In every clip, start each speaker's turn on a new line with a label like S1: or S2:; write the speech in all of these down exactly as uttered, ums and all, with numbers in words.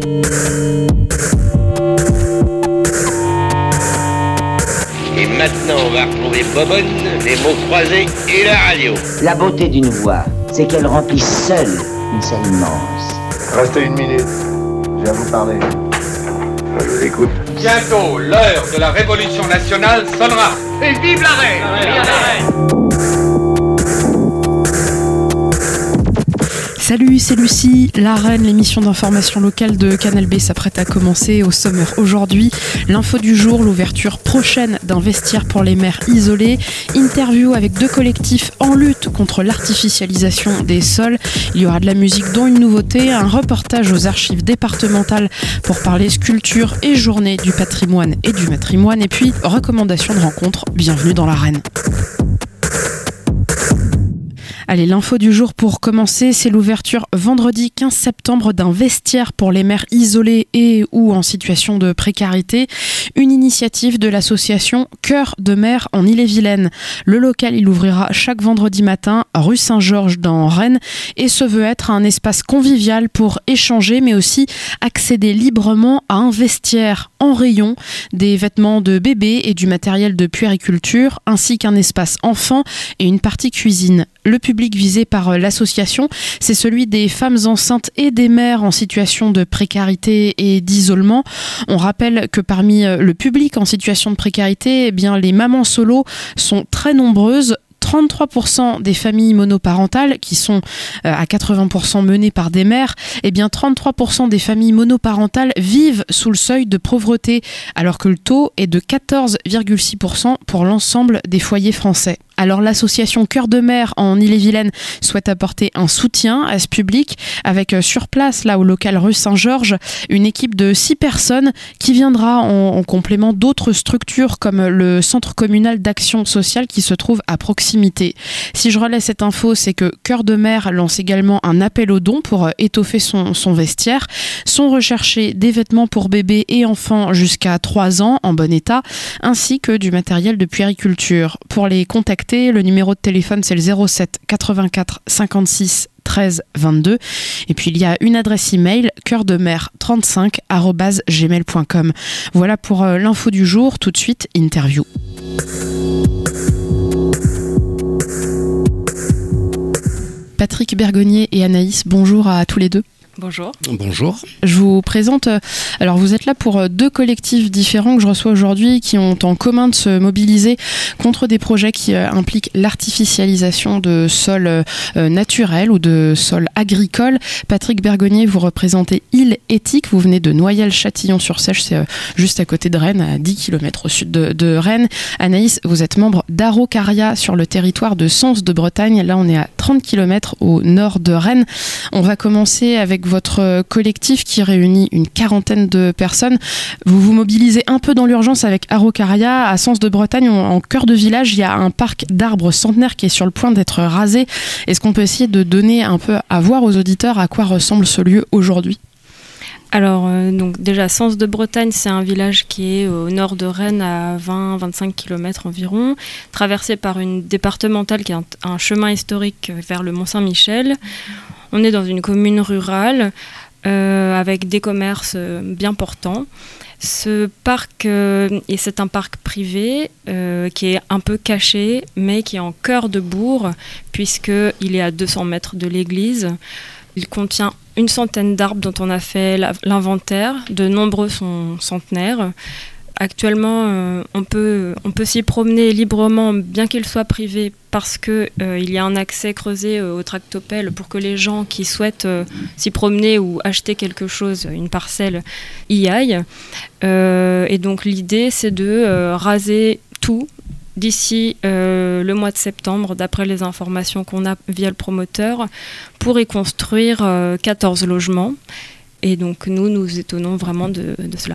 S1: Et maintenant, on va retrouver Bobonne, les mots croisés et la radio.
S2: La beauté d'une voix, c'est qu'elle remplit seule une scène immense.
S3: Restez une minute, je vais vous parler. Je vous écoute.
S4: Bientôt, l'heure de la révolution nationale sonnera. Et vive la reine! Vive la reine!
S5: Salut, c'est Lucie, la reine, l'émission d'information locale de Canal B s'apprête à commencer. Au sommaire aujourd'hui, l'info du jour, l'ouverture prochaine d'un vestiaire pour les mères isolées, interview avec deux collectifs en lutte contre l'artificialisation des sols. Il y aura de la musique dont une nouveauté, un reportage aux archives départementales pour parler sculpture et journée du patrimoine et du matrimoine, et puis recommandations de rencontres. Bienvenue dans l'arène. Allez, l'info du jour pour commencer, c'est l'ouverture vendredi quinze septembre d'un vestiaire pour les mères isolées et ou en situation de précarité, une initiative de l'association Cœur de Mère en Ille-et-Vilaine. Le local, il ouvrira chaque vendredi matin, rue Saint-Georges dans Rennes, et se veut être un espace convivial pour échanger, mais aussi accéder librement à un vestiaire en rayon, des vêtements de bébé et du matériel de puériculture, ainsi qu'un espace enfant et une partie cuisine. Le public visé par l'association, c'est celui des femmes enceintes et des mères en situation de précarité et d'isolement. On rappelle que parmi le public en situation de précarité, eh bien, les mamans solo sont très nombreuses. trente-trois pour cent des familles monoparentales, qui sont à quatre-vingts pour cent menées par des mères, eh bien trente-trois pour cent des familles monoparentales vivent sous le seuil de pauvreté, alors que le taux est de quatorze virgule six pour cent pour l'ensemble des foyers français. Alors l'association Cœur de Mère en Ille-et-Vilaine souhaite apporter un soutien à ce public avec sur place, là au local rue Saint-Georges, une équipe de six personnes qui viendra en, en complément d'autres structures comme le centre communal d'action sociale qui se trouve à proximité. Si je relais cette info, c'est que Cœur de Mère lance également un appel aux dons pour étoffer son, son vestiaire. Sont recherchés des vêtements pour bébés et enfants jusqu'à trois ans en bon état, ainsi que du matériel de puériculture. Pour les contacter, le numéro de téléphone, c'est le zéro sept quatre-vingt-quatre cinquante-six treize vingt-deux. Et puis, il y a une adresse email, cœur de mère trente-cinq arobase gmail point com. Voilà pour euh, l'info du jour. Tout de suite, interview. Patrick Bergonnier et Anaïs, bonjour à tous les deux.
S6: Bonjour.
S7: Bonjour.
S5: Je vous présente, alors vous êtes là pour deux collectifs différents que je reçois aujourd'hui qui ont en commun de se mobiliser contre des projets qui impliquent l'artificialisation de sols euh, naturels ou de sols agricoles. Patrick Bergonnier, vous représentez Île Éthique, vous venez de Noyelles-Châtillon-sur-Seiche, c'est euh, juste à côté de Rennes, à dix kilomètres au sud de, de Rennes. Anaïs, vous êtes membre d'Araucaria sur le territoire de Sens de Bretagne, là on est à trente kilomètres au nord de Rennes. On va commencer avec votre collectif qui réunit une quarantaine de personnes. Vous vous mobilisez un peu dans l'urgence avec Araucaria. À Sens de Bretagne, en cœur de village, il y a un parc d'arbres centenaires qui est sur le point d'être rasé. Est-ce qu'on peut essayer de donner un peu à voir aux auditeurs à quoi ressemble ce lieu aujourd'hui ?
S6: Alors, euh, donc déjà, Sens de Bretagne, c'est un village qui est au nord de Rennes, à vingt à vingt-cinq kilomètres environ, traversé par une départementale qui est un, un chemin historique vers le Mont-Saint-Michel. On est dans une commune rurale euh, avec des commerces euh, bien portants. Ce parc, euh, et c'est un parc privé euh, qui est un peu caché, mais qui est en cœur de bourg, puisqu'il est à deux cents mètres de l'église. Il contient une centaine d'arbres dont on a fait l'inventaire. De nombreux sont centenaires. Actuellement, euh, on peut, on peut s'y promener librement, bien qu'il soit privé, parce qu'il euh, y a un accès creusé euh, au tractopelle pour que les gens qui souhaitent euh, s'y promener ou acheter quelque chose, une parcelle, y aillent. Euh, et donc l'idée, c'est de euh, raser tout d'ici euh, le mois de septembre, d'après les informations qu'on a via le promoteur, pour y construire euh, quatorze logements. Et donc nous, nous étonnons vraiment de, de cela.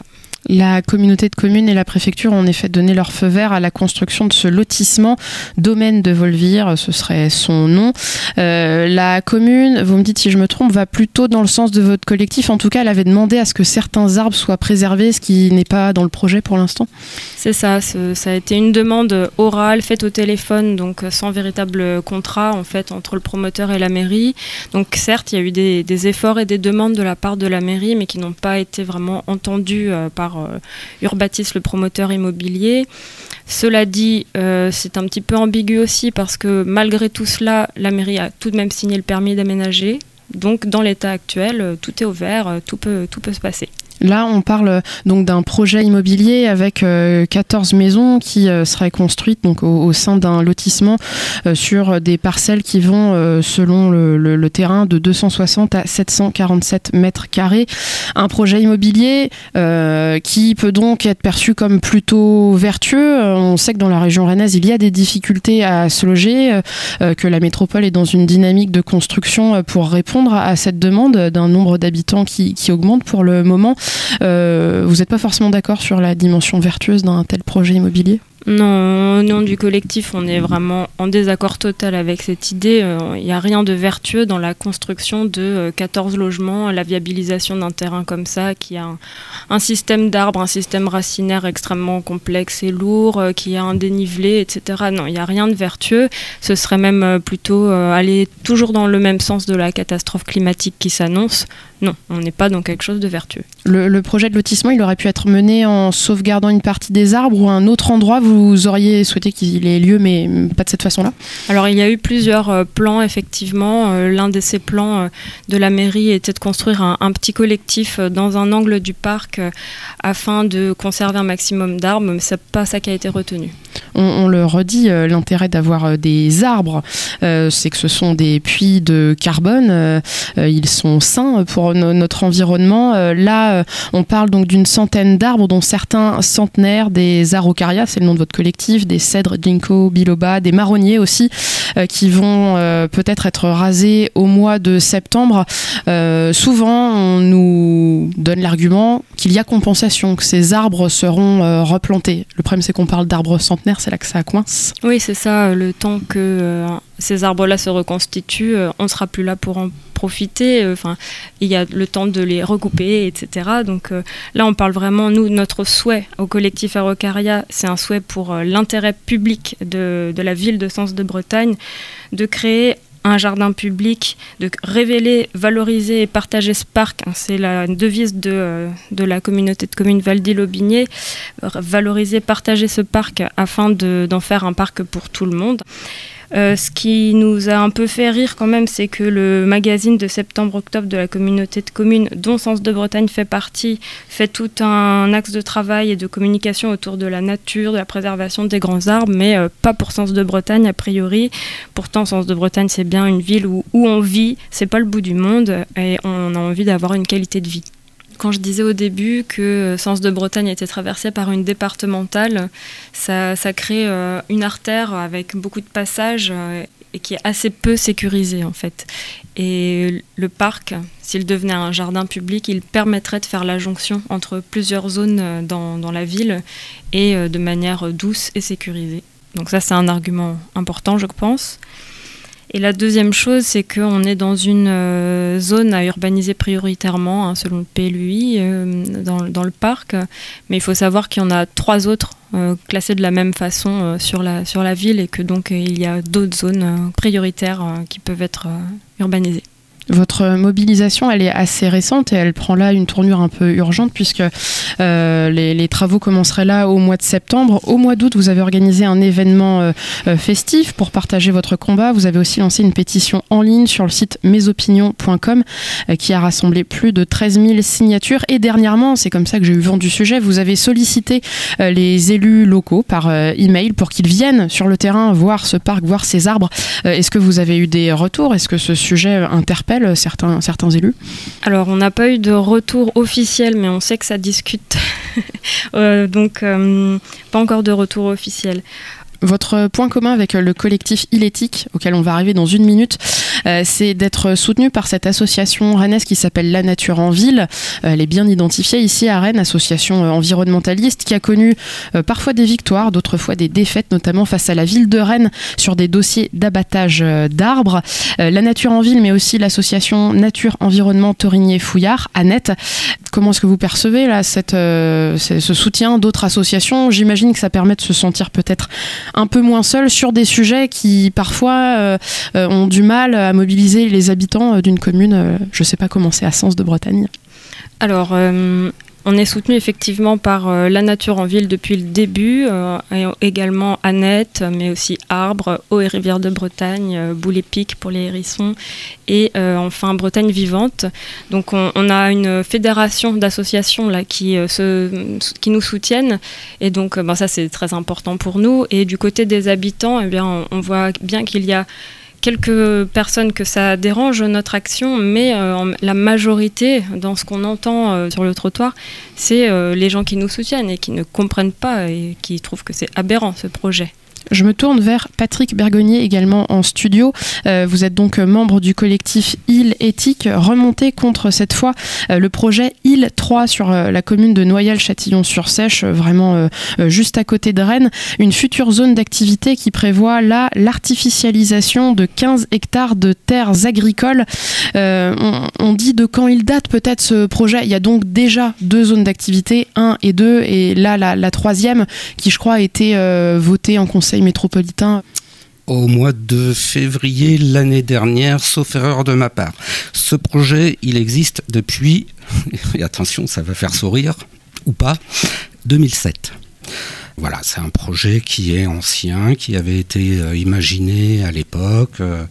S5: La communauté de communes et la préfecture ont en effet donné leur feu vert à la construction de ce lotissement Domaine de Volvire, ce serait son nom. Euh, la commune, vous me dites si je me trompe, va plutôt dans le sens de votre collectif. En tout cas, elle avait demandé à ce que certains arbres soient préservés, ce qui n'est pas dans le projet pour l'instant.
S6: C'est ça, c'est, ça a été une demande orale faite au téléphone, donc sans véritable contrat en fait entre le promoteur et la mairie. Donc certes, il y a eu des, des efforts et des demandes de la part de la mairie, mais qui n'ont pas été vraiment entendus euh, par euh, Urbatis, le promoteur immobilier. Cela dit, euh, c'est un petit peu ambigu aussi parce que malgré tout cela, la mairie a tout de même signé le permis d'aménager. Donc dans l'état actuel, tout est ouvert, tout peut, tout peut se passer.
S5: Là, on parle donc d'un projet immobilier avec euh, quatorze maisons qui euh, seraient construites donc, au, au sein d'un lotissement euh, sur des parcelles qui vont, euh, selon le, le, le terrain, de deux cent soixante à sept cent quarante-sept mètres carrés. Un projet immobilier euh, qui peut donc être perçu comme plutôt vertueux. On sait que dans la région rennaise, il y a des difficultés à se loger, euh, que la métropole est dans une dynamique de construction pour répondre à cette demande d'un nombre d'habitants qui, qui augmente pour le moment. Euh, vous n'êtes pas forcément d'accord sur la dimension vertueuse d'un tel projet immobilier ?
S6: Non, au nom du collectif, on est vraiment en désaccord total avec cette idée. Il n'y a rien de vertueux dans la construction de quatorze logements, la viabilisation d'un terrain comme ça, qui a un, un système d'arbres, un système racinaire extrêmement complexe et lourd, qui a un dénivelé, et cetera. Non, il n'y a rien de vertueux. Ce serait même plutôt aller toujours dans le même sens de la catastrophe climatique qui s'annonce. Non, on n'est pas dans quelque chose de vertueux.
S5: Le, le projet de lotissement, il aurait pu être mené en sauvegardant une partie des arbres ou un autre endroit. Vous auriez souhaité qu'il ait lieu, mais pas de cette façon-là ?
S6: Alors, il y a eu plusieurs euh, plans, effectivement. Euh, l'un de ces plans euh, de la mairie était de construire un, un petit collectif euh, dans un angle du parc euh, afin de conserver un maximum d'arbres, mais ce n'est pas ça qui a été retenu.
S5: On, on le redit, euh, l'intérêt d'avoir euh, des arbres, euh, c'est que ce sont des puits de carbone. Euh, euh, ils sont sains pour no- notre environnement. Euh, là, euh, on parle donc d'une centaine d'arbres, dont certains centenaires, des araucarias, c'est le nom de votre collectif, des cèdres, ginkgo, biloba, des marronniers aussi, euh, qui vont euh, peut-être être rasés au mois de septembre. Euh, souvent, on nous donne l'argument qu'il y a compensation, que ces arbres seront euh, replantés. Le problème, c'est qu'on parle d'arbres centenaires, c'est là que ça coince.
S6: Oui, c'est ça. Le temps que euh, ces arbres-là se reconstituent, euh, on ne sera plus là pour en profiter. Enfin, il y a le temps de les recouper, et cetera. Donc euh, là, on parle vraiment, nous, notre souhait au collectif Araucaria, c'est un souhait pour euh, l'intérêt public de, de la ville de Sens de Bretagne, de créer un jardin public, de révéler, valoriser et partager ce parc. C'est la devise de, euh, de la communauté de communes Val-d'Ille-Aubigné. Valoriser, partager ce parc afin de, d'en faire un parc pour tout le monde. Euh, ce qui nous a un peu fait rire quand même, c'est que le magazine de septembre-octobre de la communauté de communes, dont Sens de Bretagne fait partie, fait tout un axe de travail et de communication autour de la nature, de la préservation des grands arbres, mais euh, pas pour Sens de Bretagne a priori. Pourtant, Sens de Bretagne, c'est bien une ville où, où on vit, c'est pas le bout du monde, et on a envie d'avoir une qualité de vie. Quand je disais au début que Sens de Bretagne était traversée par une départementale, ça, ça crée euh, une artère avec beaucoup de passages euh, et qui est assez peu sécurisée en fait. Et le parc, s'il devenait un jardin public, il permettrait de faire la jonction entre plusieurs zones dans, dans la ville et euh, de manière douce et sécurisée. Donc ça, c'est un argument important, je pense. Et la deuxième chose, c'est qu'on est dans une euh, zone à urbaniser prioritairement, hein, selon le P L U I, euh, dans, dans le parc. Mais il faut savoir qu'il y en a trois autres euh, classés de la même façon euh, sur, la, sur la ville et que donc euh, il y a d'autres zones euh, prioritaires euh, qui peuvent être euh, urbanisées.
S5: Votre mobilisation, elle est assez récente et elle prend là une tournure un peu urgente puisque euh, les, les travaux commenceraient là au mois de septembre. Au mois d'août, vous avez organisé un événement euh, euh, festif pour partager votre combat. Vous avez aussi lancé une pétition en ligne sur le site mes opinions point com euh, qui a rassemblé plus de treize mille signatures. Et dernièrement, c'est comme ça que j'ai eu vent du sujet, vous avez sollicité euh, les élus locaux par euh, email pour qu'ils viennent sur le terrain voir ce parc, voir ces arbres. Euh, est-ce que vous avez eu des retours ? Est-ce que ce sujet interpelle certains, certains élus ?
S6: Alors, on n'a pas eu de retour officiel, mais on sait que ça discute. euh, donc, euh, pas encore de retour officiel.
S5: Votre point commun avec le collectif Île-Éthique, auquel on va arriver dans une minute, euh, c'est d'être soutenu par cette association rennaise qui s'appelle La Nature en Ville. Euh, elle est bien identifiée ici à Rennes, association euh, environnementaliste qui a connu euh, parfois des victoires, d'autres fois des défaites, notamment face à la ville de Rennes sur des dossiers d'abattage euh, d'arbres. Euh, La Nature en Ville, mais aussi l'association Nature Environnement Torigné-Fouillard, Annette. Comment est-ce que vous percevez là, cette, euh, ce soutien d'autres associations ? J'imagine que ça permet de se sentir peut-être un peu moins seul sur des sujets qui parfois euh, euh, ont du mal à mobiliser les habitants d'une commune, euh, je ne sais pas comment c'est à Sens de Bretagne.
S6: Alors, euh, on est soutenu effectivement par euh, La Nature en Ville depuis le début, euh, et également Annette, mais aussi Arbre, Eau et Rivière de Bretagne, euh, Boule et Pic pour les hérissons, et euh, enfin Bretagne Vivante. Donc on, on a une fédération d'associations là, qui, euh, se, qui nous soutiennent, et donc euh, ben, ça c'est très important pour nous. Et du côté des habitants, eh bien, on, on voit bien qu'il y a quelques personnes que ça dérange notre action, mais euh, la majorité, dans ce qu'on entend euh, sur le trottoir, c'est euh, les gens qui nous soutiennent et qui ne comprennent pas et qui trouvent que c'est aberrant ce projet.
S5: Je me tourne vers Patrick Bergonnier, également en studio. Euh, vous êtes donc membre du collectif Île-Éthique, remonté contre cette fois euh, le projet Île trois sur euh, la commune de Noyal-Châtillon-sur-Seiche, euh, vraiment euh, euh, juste à côté de Rennes. Une future zone d'activité qui prévoit là l'artificialisation de quinze hectares de terres agricoles. Euh, on, on dit de quand il date peut-être ce projet. Il y a donc déjà deux zones d'activité, un et deux, et là la, la troisième qui je crois a été euh, votée en conseil métropolitain.
S7: Au mois de février l'année dernière, sauf erreur de ma part. Ce projet, il existe depuis, et attention, ça va faire sourire, ou pas, deux mille sept. Voilà, c'est un projet qui est ancien, qui avait été euh, imaginé à l'époque, euh,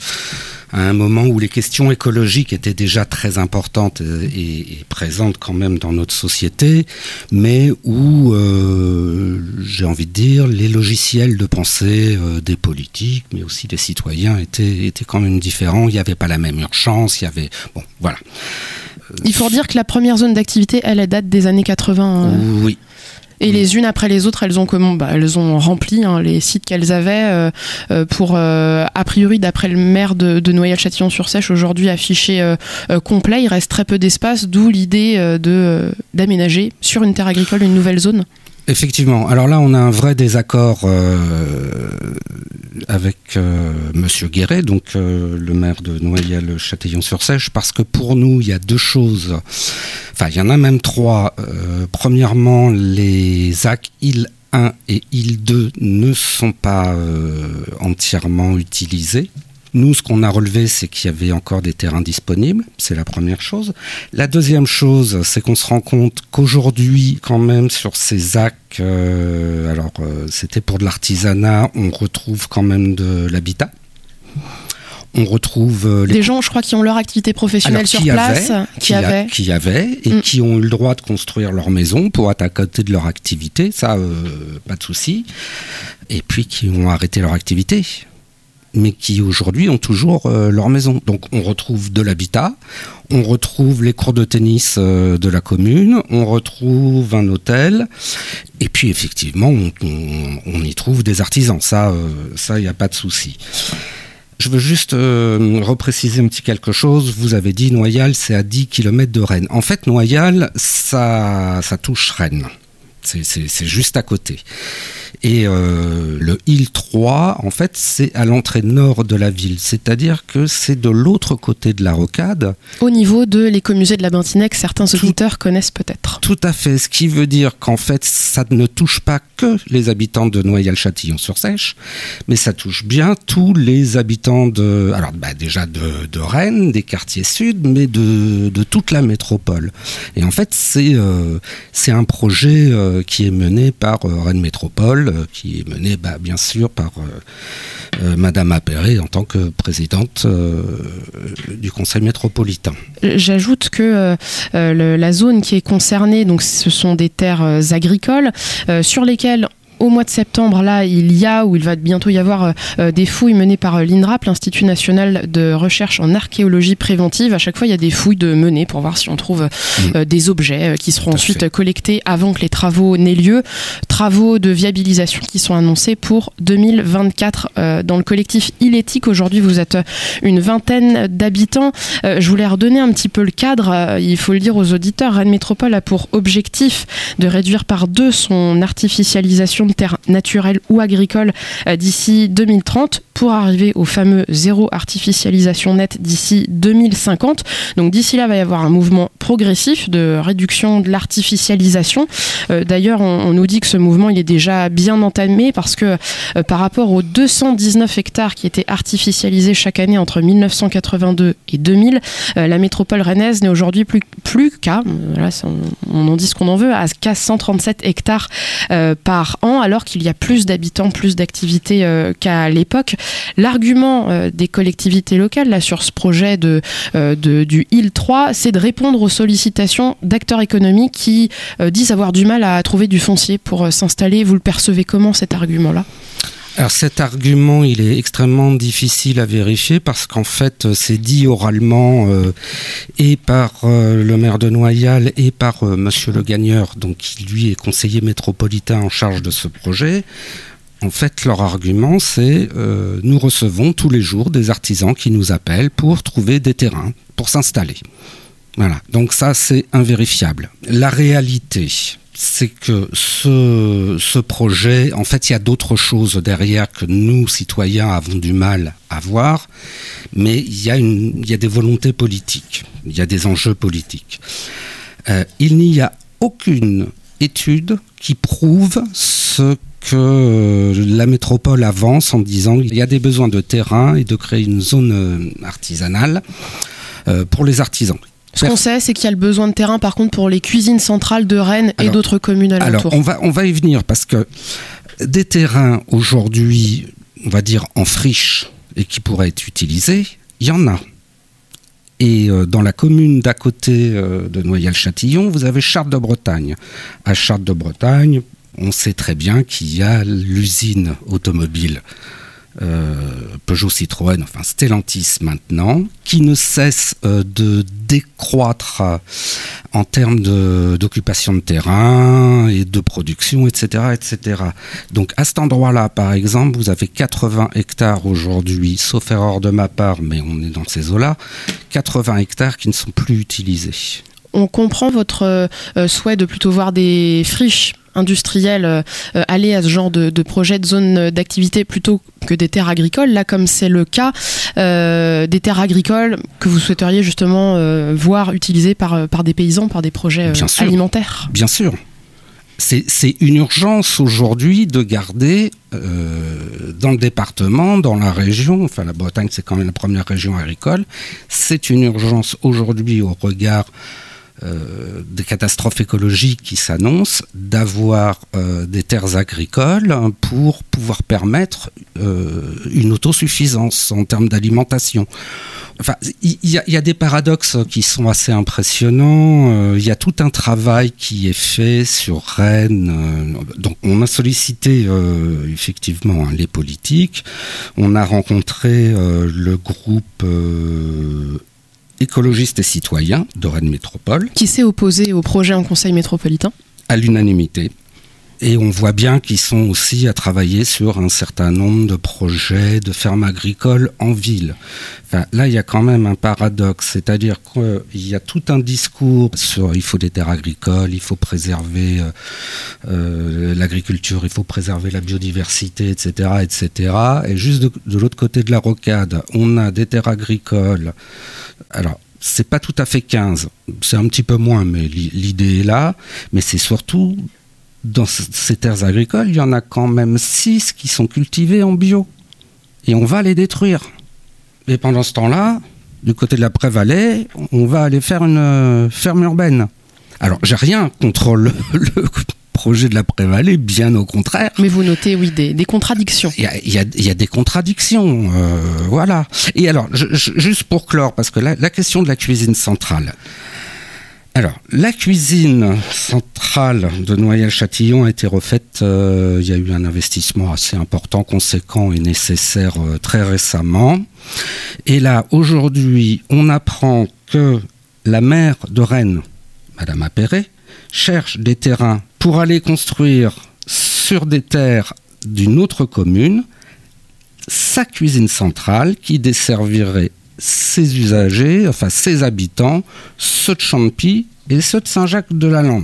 S7: à un moment où les questions écologiques étaient déjà très importantes et, et présentes quand même dans notre société, mais où, euh, j'ai envie de dire, les logiciels de pensée euh, des politiques, mais aussi des citoyens, étaient, étaient quand même différents. Il n'y avait pas la même urgence, il y avait... Bon, voilà.
S5: Il faut dire que la première zone d'activité, elle, elle date des années quatre-vingts. Euh...
S7: Oui.
S5: Et les unes après les autres, elles ont comment bah, elles ont rempli hein, les sites qu'elles avaient euh, euh, pour, euh, a priori, d'après le maire de, de Noyal-Châtillon-sur-Seiche, aujourd'hui affiché euh, euh, complet. Il reste très peu d'espace, d'où l'idée euh, de, euh, d'aménager sur une terre agricole une nouvelle zone.
S7: Effectivement. Alors là, on a un vrai désaccord euh, avec euh, Monsieur Guéret, donc euh, le maire de Noyal-Châtillon-sur-Seiche, parce que pour nous, il y a deux choses. Enfin, il y en a même trois. Euh, premièrement, les A C Île un et Île deux ne sont pas euh, entièrement utilisés. Nous, ce qu'on a relevé, c'est qu'il y avait encore des terrains disponibles. C'est la première chose. La deuxième chose, c'est qu'on se rend compte qu'aujourd'hui, quand même, sur ces A C, euh, alors euh, c'était pour de l'artisanat, on retrouve quand même de l'habitat. On retrouve euh, les...
S5: des gens, je crois, qui ont leur activité professionnelle
S7: alors,
S5: sur
S7: qui
S5: place,
S7: avait,
S5: qui,
S7: qui,
S5: avaient,
S7: a, qui avaient et mm. qui ont eu le droit de construire leur maison pour être à côté de leur activité. Ça, euh, pas de souci. Et puis qui ont arrêté leur activité, mais qui aujourd'hui ont toujours euh, leur maison. Donc on retrouve de l'habitat, on retrouve les cours de tennis euh, de la commune, on retrouve un hôtel, et puis effectivement on, on, on y trouve des artisans. Ça, euh, ça, il n'y a pas de souci. Je veux juste euh, repréciser un petit quelque chose. Vous avez dit Noyal, c'est à dix kilomètres de Rennes. En fait, Noyal, ça, ça touche Rennes. C'est, c'est, c'est juste à côté. Et euh, le Île trois, en fait, c'est à l'entrée nord de la ville. C'est-à-dire que c'est de l'autre côté de la rocade.
S5: Au niveau de l'écomusée de la Bentinec, certains tout, auditeurs connaissent peut-être.
S7: Tout à fait. Ce qui veut dire qu'en fait, ça ne touche pas que les habitants de Noyal-Châtillon-sur-Seiche, mais ça touche bien tous les habitants de... Alors, bah, déjà de, de Rennes, des quartiers sud, mais de, de toute la métropole. Et en fait, c'est, euh, c'est un projet euh, qui est mené par euh, Rennes Métropole, qui est menée bah, bien sûr par euh, euh, Madame Appéré en tant que présidente euh, du conseil métropolitain.
S5: J'ajoute que euh, le, la zone qui est concernée, donc, ce sont des terres agricoles euh, sur lesquelles au mois de septembre, là, il y a ou il va bientôt y avoir euh, des fouilles menées par euh, l'INRAP, l'Institut national de recherche en archéologie préventive. À chaque fois, il y a des fouilles de menées pour voir si on trouve euh, des objets euh, qui seront ensuite collectés avant que les travaux n'aient lieu. Travaux de viabilisation qui sont annoncés pour deux mille vingt-quatre euh, dans le collectif Iléthique. Aujourd'hui, vous êtes une vingtaine d'habitants. Euh, je voulais redonner un petit peu le cadre. Euh, il faut le dire aux auditeurs, Rennes Métropole a pour objectif de réduire par deux son artificialisation de terres naturelles ou agricoles euh, d'ici deux mille trente pour arriver au fameux zéro artificialisation nette d'ici deux mille cinquante. Donc d'ici là, il va y avoir un mouvement progressif de réduction de l'artificialisation. Euh, d'ailleurs, on, on nous dit que ce mouvement, il est déjà bien entamé parce que euh, par rapport aux deux cent dix-neuf hectares qui étaient artificialisés chaque année entre mille neuf cent quatre-vingt-deux et deux mille, euh, la métropole rennaise n'est aujourd'hui plus, plus qu'à, là, on, on en dit ce qu'on en veut, à qu'à cent trente-sept hectares euh, par an, alors qu'il y a plus d'habitants, plus d'activités euh, qu'à l'époque. L'argument euh, des collectivités locales là, sur ce projet de, euh, de, du I L trois, c'est de répondre aux sollicitations d'acteurs économiques qui euh, disent avoir du mal à trouver du foncier pour euh, s'installer. Vous le percevez comment, cet argument-là ?
S7: Alors cet argument, il est extrêmement difficile à vérifier parce qu'en fait, c'est dit oralement euh, et par euh, le maire de Noailles et par euh, Monsieur Le Gagneur, donc qui lui est conseiller métropolitain en charge de ce projet. En fait, leur argument, c'est euh, nous recevons tous les jours des artisans qui nous appellent pour trouver des terrains, pour s'installer. Voilà, donc ça, c'est invérifiable. La réalité, c'est que ce, ce projet, en fait, il y a d'autres choses derrière que nous, citoyens, avons du mal à voir, mais il y a, une, il y a des volontés politiques, il y a des enjeux politiques. Euh, il n'y a aucune étude qui prouve ce que la métropole avance en disant qu'il y a des besoins de terrain et de créer une zone artisanale euh, pour les artisans.
S5: Ce qu'on sait, c'est qu'il y a le besoin de terrain, par contre, pour les cuisines centrales de Rennes et
S7: alors,
S5: d'autres communes alentours.
S7: Alors, on va, on va y venir, parce que des terrains, aujourd'hui, on va dire en friche, et qui pourraient être utilisés, il y en a. Et euh, dans la commune d'à côté euh, de Noyelles-Châtillon, vous avez Chartres-de-Bretagne. À Chartres-de-Bretagne, on sait très bien qu'il y a l'usine automobile Euh, Peugeot Citroën, enfin Stellantis maintenant, qui ne cesse euh, de décroître euh, en termes de, d'occupation de terrain et de production, et cetera, et cetera. Donc à cet endroit-là, par exemple, vous avez quatre-vingts hectares aujourd'hui, sauf erreur de ma part, mais on est dans ces eaux-là, quatre-vingts hectares qui ne sont plus utilisés.
S5: On comprend votre euh, souhait de plutôt voir des friches industriels euh, aller à ce genre de, de projet de zone d'activité plutôt que des terres agricoles, là comme c'est le cas, euh, des terres agricoles que vous souhaiteriez justement euh, voir utilisées par, par des paysans, par des projets euh,
S7: Bien sûr.
S5: alimentaires.
S7: Bien sûr. C'est, c'est une urgence aujourd'hui de garder euh, dans le département, dans la région, enfin la Bretagne c'est quand même la première région agricole, c'est une urgence aujourd'hui au regard Euh, des catastrophes écologiques qui s'annoncent, d'avoir euh, des terres agricoles pour pouvoir permettre euh, une autosuffisance en termes d'alimentation. Enfin, il y, y, y a des paradoxes qui sont assez impressionnants. Il euh, y a tout un travail qui est fait sur Rennes. Euh, donc, on a sollicité euh, effectivement hein, les politiques. On a rencontré euh, le groupe euh, écologistes et citoyens de Rennes Métropole.
S5: Qui s'est opposé au projet en conseil métropolitain ?
S7: À l'unanimité. Et on voit bien qu'ils sont aussi à travailler sur un certain nombre de projets de fermes agricoles en ville. Enfin, là, il y a quand même un paradoxe, c'est-à-dire qu'il y a tout un discours sur il faut des terres agricoles, il faut préserver euh, euh, l'agriculture, il faut préserver la biodiversité, et cetera, et cetera. Et juste de, de l'autre côté de la rocade, on a des terres agricoles. Alors, c'est pas tout à fait quinze, c'est un petit peu moins, mais l'idée est là. Mais c'est surtout, dans ces terres agricoles, il y en a quand même six qui sont cultivées en bio. Et on va les détruire. Et pendant ce temps-là, du côté de la Prévallée, on va aller faire une ferme urbaine. Alors, j'ai rien contre le, le projet de la Prévallée, bien au contraire.
S5: Mais vous notez, oui, des, des contradictions.
S7: Il y a, il y a, il y a des contradictions, euh, voilà. Et alors, je, je, juste pour clore, parce que la, la question de la cuisine centrale, Alors, la cuisine centrale de Noyelles-Châtillon a été refaite, euh, il y a eu un investissement assez important, conséquent et nécessaire euh, très récemment. Et là, aujourd'hui, on apprend que la maire de Rennes, Madame Appéré, cherche des terrains pour aller construire sur des terres d'une autre commune sa cuisine centrale qui desservirait ses usagers, enfin ses habitants, ceux de Champy et ceux de Saint-Jacques-de-la-Lande.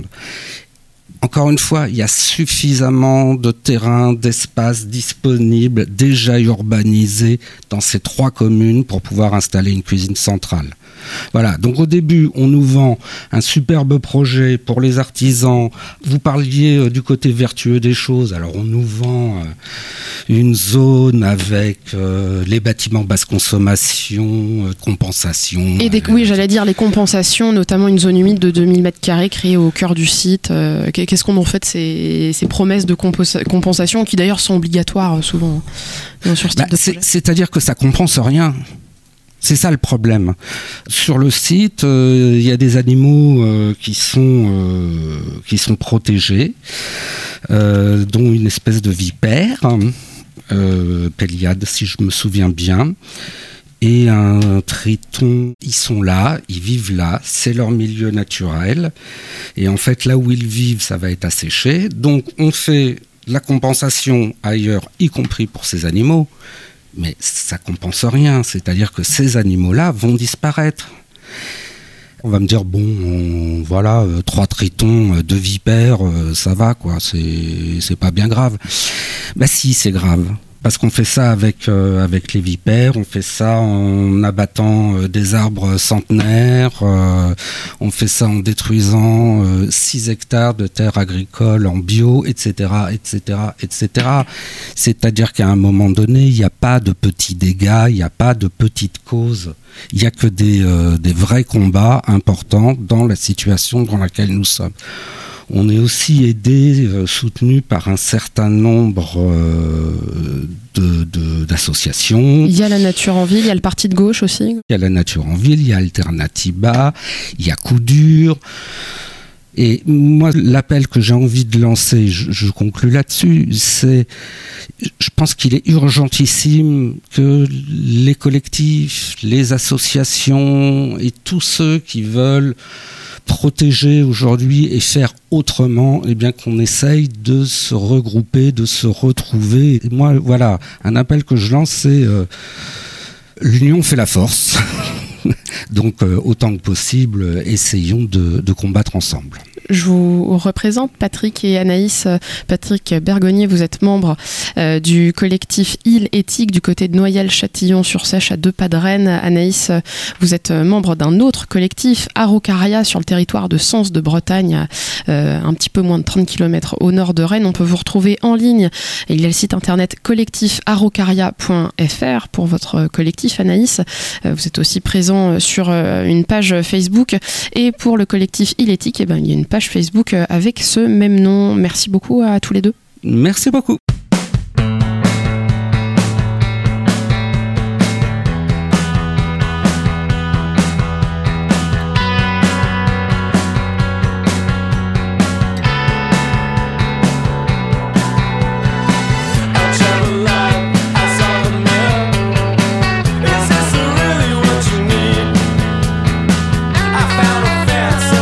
S7: Encore une fois, il y a suffisamment de terrains, d'espaces disponibles, déjà urbanisés dans ces trois communes pour pouvoir installer une cuisine centrale. Voilà, donc au début, on nous vend un superbe projet pour les artisans. Vous parliez euh, du côté vertueux des choses, alors on nous vend euh, une zone avec euh, les bâtiments basse consommation, euh, compensation.
S5: Et des, euh, oui, j'allais dire les compensations, notamment une zone humide de deux mille mètres carrés créée au cœur du site. Euh, qu'est-ce qu'on en fait de ces, ces promesses de compos- compensation qui d'ailleurs sont obligatoires souvent euh, sur ce type
S7: bah,
S5: de
S7: c'est,
S5: projet.
S7: C'est-à-dire que ça compense rien. C'est ça le problème. Sur le site, il euh, y a des animaux euh, qui sont euh, qui sont protégés, euh, dont une espèce de vipère, euh, Péliade, si je me souviens bien, et un triton. Ils sont là, ils vivent là, c'est leur milieu naturel. Et en fait, là où ils vivent, ça va être asséché. Donc, on fait la compensation ailleurs, y compris pour ces animaux. Mais ça compense rien, c'est-à-dire que ces animaux-là vont disparaître. On va me dire, bon, on, voilà, euh, trois tritons, euh, deux vipères, euh, ça va, quoi, c'est, c'est pas bien grave. Bah si, c'est grave. Parce qu'on fait ça avec, euh, avec les vipères, on fait ça en abattant euh, des arbres centenaires, euh, on fait ça en détruisant euh, six hectares de terres agricoles en bio, et cetera, et cetera, et cetera. C'est-à-dire qu'à un moment donné, il n'y a pas de petits dégâts, il n'y a pas de petites causes. Il n'y a que des, euh, des vrais combats importants dans la situation dans laquelle nous sommes. On est aussi aidé, euh, soutenu par un certain nombre euh, de, de, d'associations.
S5: Il y a la Nature en Ville, il y a le Parti de gauche aussi.
S7: Il y a la Nature en Ville, il y a Alternativa, il y a Coup dur. Et moi, l'appel que j'ai envie de lancer, je, je conclus là-dessus, c'est, je pense qu'il est urgentissime que les collectifs, les associations et tous ceux qui veulent protéger aujourd'hui et faire autrement, eh bien qu'on essaye de se regrouper, de se retrouver. Et moi, voilà, un appel que je lance, c'est euh, l'union fait la force. Donc, euh, autant que possible, essayons de, de combattre ensemble.
S5: Je vous représente Patrick et Anaïs. Patrick Bergonnier, vous êtes membre euh, du collectif Île Éthique du côté de Noyelles-Châtillon-sur-Seiche à deux pas de Rennes. Anaïs, vous êtes membre d'un autre collectif, Araucaria, sur le territoire de Sens de Bretagne, euh, un petit peu moins de trente kilomètres au nord de Rennes. On peut vous retrouver en ligne. Il y a le site internet collectif araucaria point f r pour votre collectif, Anaïs. Euh, vous êtes aussi présent sur euh, une page Facebook. Et pour le collectif Île Éthique, eh ben, il y a une page Facebook avec ce même nom. Merci beaucoup à tous les deux.
S7: Merci beaucoup.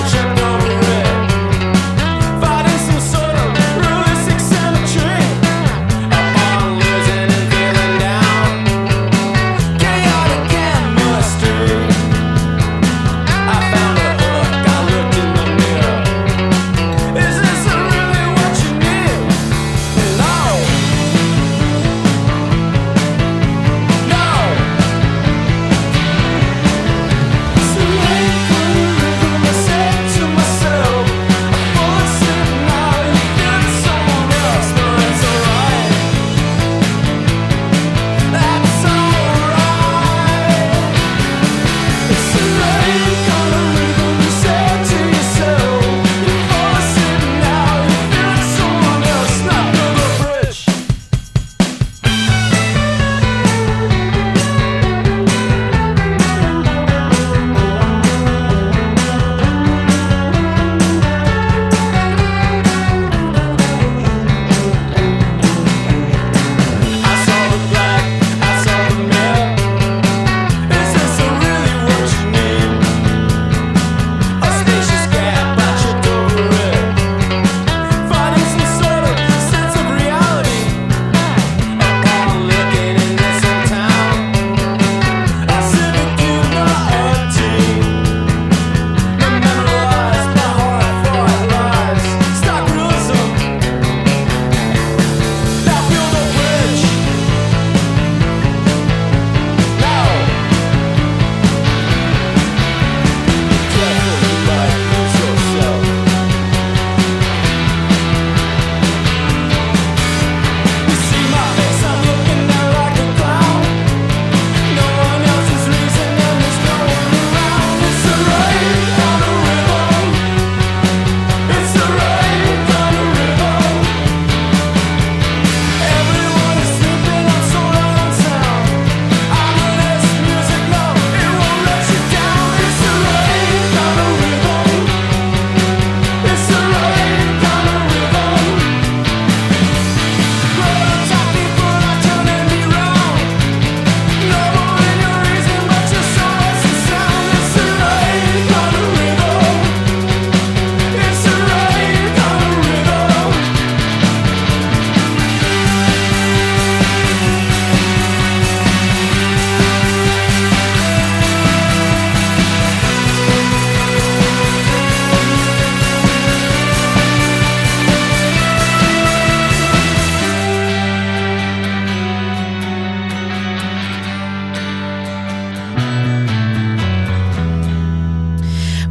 S8: Fighting some sort of really sick cemetery.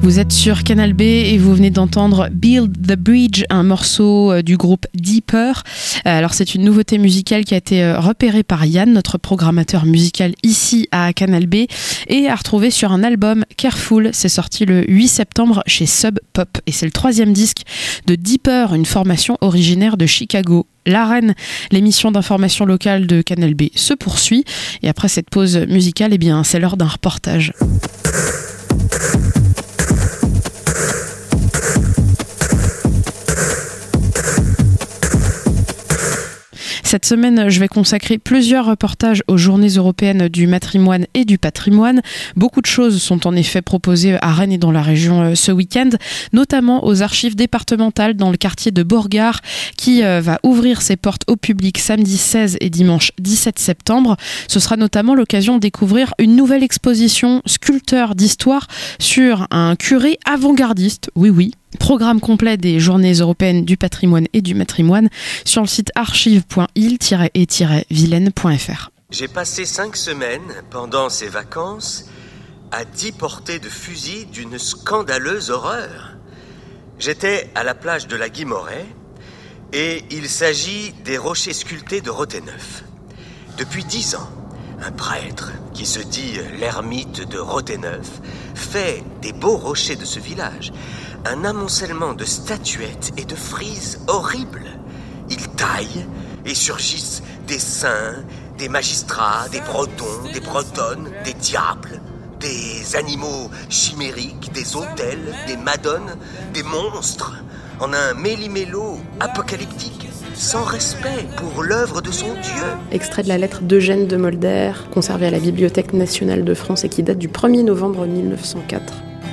S5: Vous êtes sur Canal B et vous venez d'entendre Build the Bridge, un morceau du groupe Deeper. Alors c'est une nouveauté musicale qui a été repérée par Yann, notre programmateur musical ici à Canal B, et à retrouver sur un album Careful. C'est sorti le huit septembre chez Sub Pop et c'est le troisième disque de Deeper, une formation originaire de Chicago. L'Arène, l'émission d'information locale de Canal B, se poursuit et après cette pause musicale, eh bien, c'est l'heure d'un reportage. Cette semaine, je vais consacrer plusieurs reportages aux Journées européennes du matrimoine et du patrimoine. Beaucoup de choses sont en effet proposées à Rennes et dans la région ce week-end, notamment aux archives départementales dans le quartier de Beauregard, qui va ouvrir ses portes au public samedi seize et dimanche dix-sept septembre. Ce sera notamment l'occasion de découvrir une nouvelle exposition sculpteur d'histoire sur un curé avant-gardiste. Oui, oui. Programme complet des Journées européennes du patrimoine et du matrimoine sur le site archive point il tiret et tiret vilaine point f r.
S8: J'ai passé cinq semaines pendant ces vacances à dix portées de fusil d'une scandaleuse horreur. J'étais à la plage de la Guimoret et il s'agit des rochers sculptés de Roténeuf. Depuis dix ans, un prêtre qui se dit l'ermite de Roténeuf fait des beaux rochers de ce village un amoncellement de statuettes et de frises horribles. Il taille et surgissent des saints, des magistrats, des bretons, des bretonnes, des diables, des animaux chimériques, des autels, des madones, des monstres, en un méli-mélo apocalyptique, sans respect pour l'œuvre de son Dieu.
S9: Extrait de la lettre d'Eugène de Molder, conservée à la Bibliothèque nationale de France et qui date du premier novembre mille neuf cent quatre.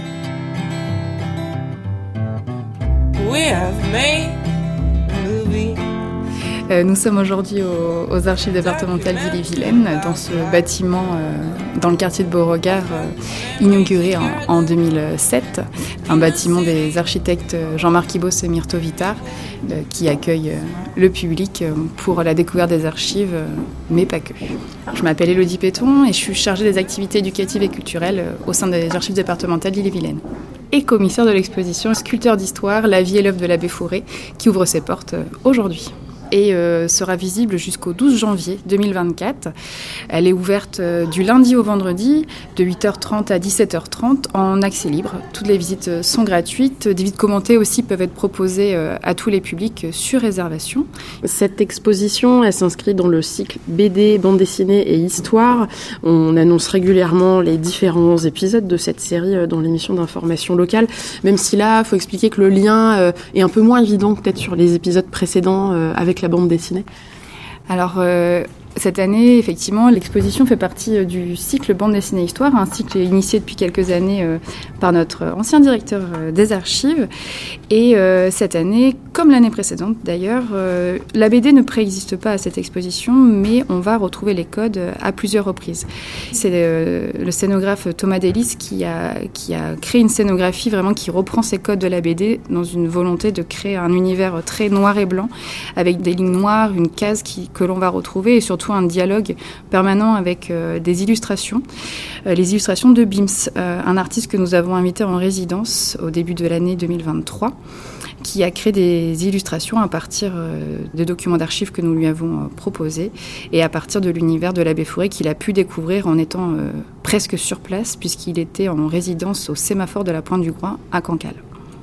S10: Nous sommes aujourd'hui aux, aux archives départementales d'Ille-et-Vilaine, dans ce bâtiment euh, dans le quartier de Beauregard, euh, inauguré en, en deux mille sept. Un bâtiment des architectes Jean-Marc Ibos et Myrto Vitar, euh, qui accueille euh, le public euh, pour la découverte des archives, euh, mais pas que. Je m'appelle Élodie Péton et je suis chargée des activités éducatives et culturelles euh, au sein des archives départementales d'Ille-et-Vilaine. Et commissaire de l'exposition Sculpteur d'histoire, la vie et l'œuvre de l'abbé Fourré, qui ouvre ses portes euh, aujourd'hui. Et euh, sera visible jusqu'au douze janvier deux mille vingt-quatre. Elle est ouverte euh, du lundi au vendredi, de huit heures trente à dix-sept heures trente, en accès libre. Toutes les visites sont gratuites. Des visites commentées aussi peuvent être proposées euh, à tous les publics euh, sur réservation.
S9: Cette exposition, elle s'inscrit dans le cycle B D, bande dessinée et histoire. On annonce régulièrement les différents épisodes de cette série euh, dans l'émission d'information locale, même si là, il faut expliquer que le lien euh, est un peu moins évident que peut-être sur les épisodes précédents euh, avec la bande dessinée.
S10: Alors, euh, cette année, effectivement, l'exposition fait partie du cycle bande dessinée histoire, un cycle initié depuis quelques années euh, par notre ancien directeur euh, des archives. Et euh, cette année, comme l'année précédente d'ailleurs, euh, la B D ne préexiste pas à cette exposition, mais on va retrouver les codes à plusieurs reprises. C'est euh, le scénographe Thomas Delis qui a, qui a créé une scénographie vraiment qui reprend ces codes de la B D dans une volonté de créer un univers très noir et blanc, avec des lignes noires, une case qui, que l'on va retrouver et surtout un dialogue permanent avec euh, des illustrations, euh, les illustrations de Bims, euh, un artiste que nous avons invité en résidence au début de l'année deux mille vingt-trois, qui a créé des illustrations à partir euh, des documents d'archives que nous lui avons euh, proposés et à partir de l'univers de l'abbé Fourré qu'il a pu découvrir en étant euh, presque sur place puisqu'il était en résidence au sémaphore de la Pointe du Groin à Cancale.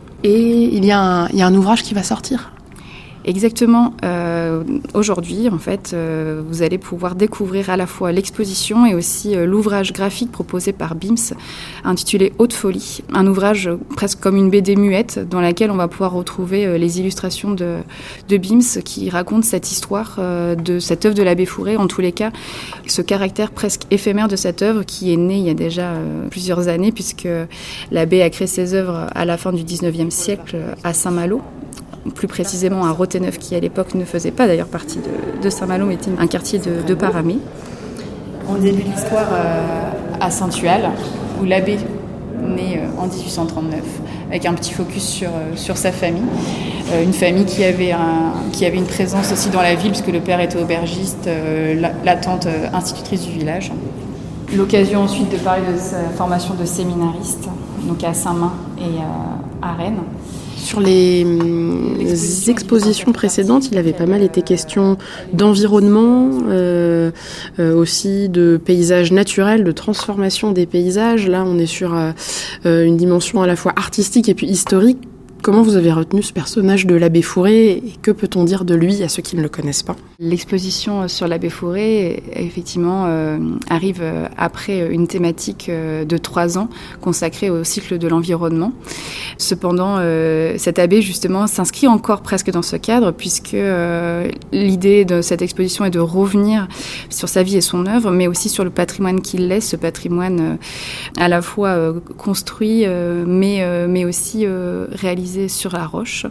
S9: Et il y a un, il y a un ouvrage qui va sortir ?
S10: Exactement. Euh, aujourd'hui, en fait, euh, vous allez pouvoir découvrir à la fois l'exposition et aussi euh, l'ouvrage graphique proposé par Bims, intitulé Haute Folie. Un ouvrage presque comme une B D muette dans laquelle on va pouvoir retrouver euh, les illustrations de, de Bims qui racontent cette histoire euh, de cette œuvre de l'abbé Fourré. En tous les cas, ce caractère presque éphémère de cette œuvre qui est née il y a déjà euh, plusieurs années puisque l'abbé a créé ses œuvres à la fin du dix-neuvième siècle à Saint-Malo. Plus précisément à Roténeuf, qui à l'époque ne faisait pas d'ailleurs partie de, de Saint-Malo, mais était un quartier de, de Paramé. On débute l'histoire euh, à Saint-Tual, où l'abbé naît euh, en dix-huit cent trente-neuf, avec un petit focus sur, euh, sur sa famille. Euh, une famille qui avait, un, qui avait une présence aussi dans la ville, puisque le père était aubergiste, euh, la, la tante euh, institutrice du village. L'occasion ensuite de parler de sa formation de séminariste, donc à Saint-Main et à Rennes.
S9: Sur les expositions précédentes, il avait pas mal été question d'environnement, euh, euh, aussi de paysages naturels, de transformation des paysages. Là, on est sur euh, une dimension à la fois artistique et puis historique. Comment vous avez retenu ce personnage de l'abbé Fourré et que peut-on dire de lui à ceux qui ne le connaissent pas ?
S10: L'exposition sur l'abbé Fourré, effectivement, euh, arrive après une thématique de trois ans consacrée au cycle de l'environnement. Cependant, euh, cet abbé, justement, s'inscrit encore presque dans ce cadre puisque euh, l'idée de cette exposition est de revenir sur sa vie et son œuvre, mais aussi sur le patrimoine qu'il laisse, ce patrimoine euh, à la fois euh, construit, euh, mais, euh, mais aussi euh, réalisé sur la roche.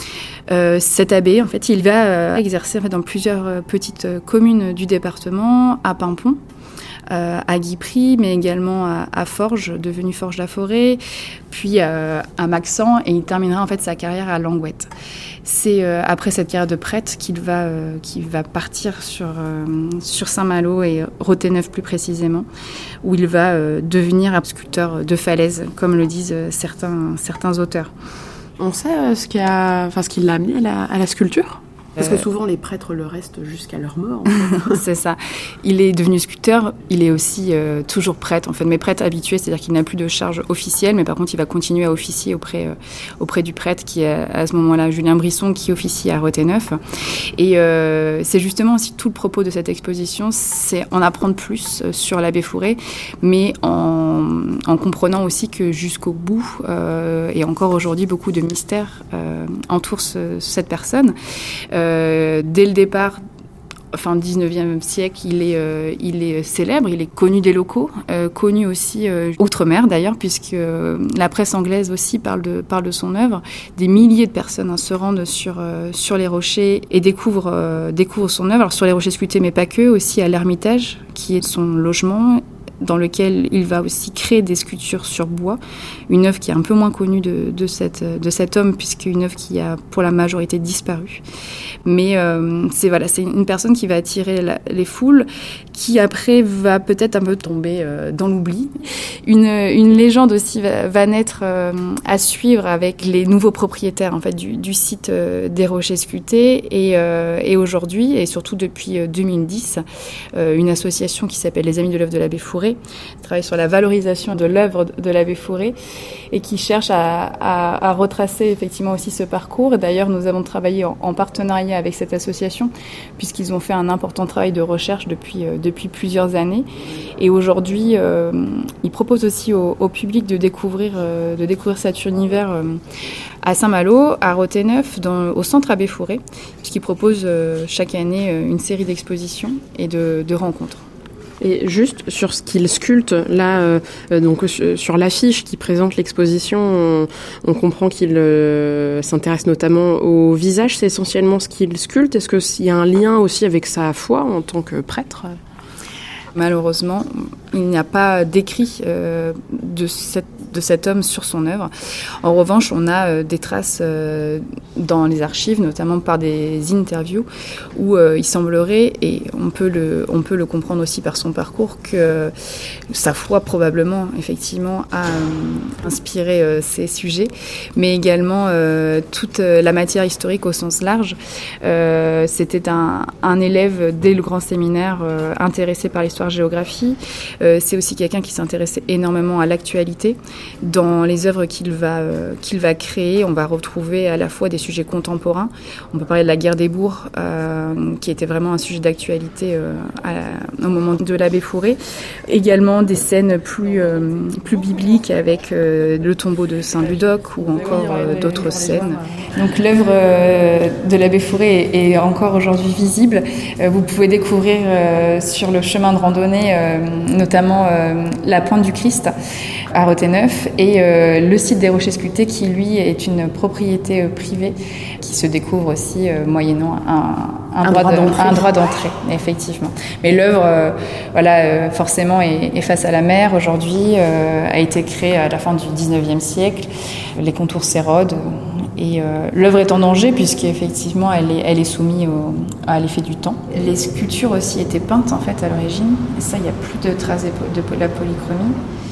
S10: Euh, cet abbé, en fait, il va euh, exercer en fait, dans plusieurs euh, petites euh, communes du département, à Pimpon, euh, à Guipry, mais également à, à Forges, devenu Forges-la-Forêt, puis euh, à Maxent, et il terminera en fait sa carrière à Langouette. C'est euh, après cette carrière de prêtre qu'il va, euh, qu'il va partir sur, euh, sur Saint-Malo et Rothéneuf plus précisément, où il va euh, devenir un sculpteur de falaise, comme le disent euh, certains, certains auteurs.
S9: On sait euh, ce qui a, enfin, ce qui l'a amené à la, à la sculpture ? Parce que souvent les prêtres le restent jusqu'à leur mort. En fait.
S10: C'est ça. Il est devenu sculpteur, il est aussi euh, toujours prêtre, en fait, mais prêtre habitué, c'est-à-dire qu'il n'a plus de charge officielle, mais par contre il va continuer à officier auprès, euh, auprès du prêtre qui est à ce moment-là Julien Brisson, qui officie à Rothéneuf. Et euh, c'est justement aussi tout le propos de cette exposition, c'est en apprendre plus sur l'abbé Fourré, mais en, en comprenant aussi que jusqu'au bout, euh, et encore aujourd'hui, beaucoup de mystères euh, entourent ce, cette personne. Euh, Euh, dès le départ, fin dix-neuvième siècle, il est, euh, il est célèbre, il est connu des locaux, euh, connu aussi euh, outre-mer d'ailleurs, puisque euh, la presse anglaise aussi parle de, parle de son œuvre. Des milliers de personnes hein, se rendent sur, euh, sur les rochers et découvrent, euh, découvrent son œuvre. Alors sur les rochers sculptés, mais pas que, aussi à l'Ermitage, qui est son logement, dans lequel il va aussi créer des sculptures sur bois, une œuvre qui est un peu moins connue de, de, cette, de cet homme, puisqu'une œuvre qui a pour la majorité disparu. Mais euh, c'est, voilà, c'est une personne qui va attirer la, les foules, qui après va peut-être un peu tomber euh, dans l'oubli. Une, une légende aussi va, va naître euh, à suivre avec les nouveaux propriétaires en fait, du, du site euh, des Rochers Sculptés. Et, euh, et aujourd'hui, et surtout depuis euh, deux mille dix, euh, une association qui s'appelle les Amis de l'œuvre de l'abbé Fourré travaille sur la valorisation de l'œuvre de l'abbé Fourré et qui cherche à, à, à retracer effectivement aussi ce parcours. Et d'ailleurs, nous avons travaillé en, en partenariat avec cette association puisqu'ils ont fait un important travail de recherche depuis, euh, depuis plusieurs années. Et aujourd'hui, euh, ils proposent aussi au, au public de découvrir, euh, de découvrir cet univers euh, à Saint-Malo, à Rothéneuf, dans, au centre Abbé Fourré, puisqu'ils proposent euh, chaque année euh, une série d'expositions et de, de rencontres.
S9: Et juste sur ce qu'il sculpte, là, euh, donc euh, sur l'affiche qui présente l'exposition, on, on comprend qu'il euh, s'intéresse notamment au visage. C'est essentiellement ce qu'il sculpte. Est-ce qu'il y a un lien aussi avec sa foi en tant que prêtre ?
S10: Malheureusement, il n'y a pas d'écrit euh, de, cette, de cet homme sur son œuvre. En revanche, on a euh, des traces euh, dans les archives, notamment par des interviews, où euh, il semblerait, et on peut, le, on peut le comprendre aussi par son parcours, que sa foi probablement, effectivement, a euh, inspiré euh, ces sujets, mais également euh, toute la matière historique au sens large. Euh, c'était un, un élève dès le grand séminaire euh, intéressé par l'histoire géographie. Euh, c'est aussi quelqu'un qui s'intéressait énormément à l'actualité. Dans les œuvres qu'il va, euh, qu'il va créer, on va retrouver à la fois des sujets contemporains. On peut parler de la guerre des bourgs, euh, qui était vraiment un sujet d'actualité euh, à, au moment de l'abbé Fourré. Également des scènes plus, euh, plus bibliques avec euh, le tombeau de Saint-Ludoc ou encore euh, d'autres scènes. Donc l'œuvre euh, de l'abbé Fourré est, est encore aujourd'hui visible. Euh, vous pouvez découvrir euh, sur le chemin de randonnée, euh, notamment euh, la Pointe du Christ à Rothéneuf et euh, le site des Rochers Sculptés qui, lui, est une propriété euh, privée qui se découvre aussi euh, moyennant un, un, un, droit, droit, de, d'entrée. un droit d'entrée, effectivement. Mais l'œuvre, euh, voilà, euh, forcément, est, est face à la mer aujourd'hui, euh, a été créée à la fin du dix-neuvième siècle. Les contours s'érodent. Et euh, l'œuvre est en danger puisqu'effectivement elle est, elle est soumise au, à l'effet du temps. Les sculptures aussi étaient peintes en fait à l'origine. Et ça, il n'y a plus de traces de, de la polychromie.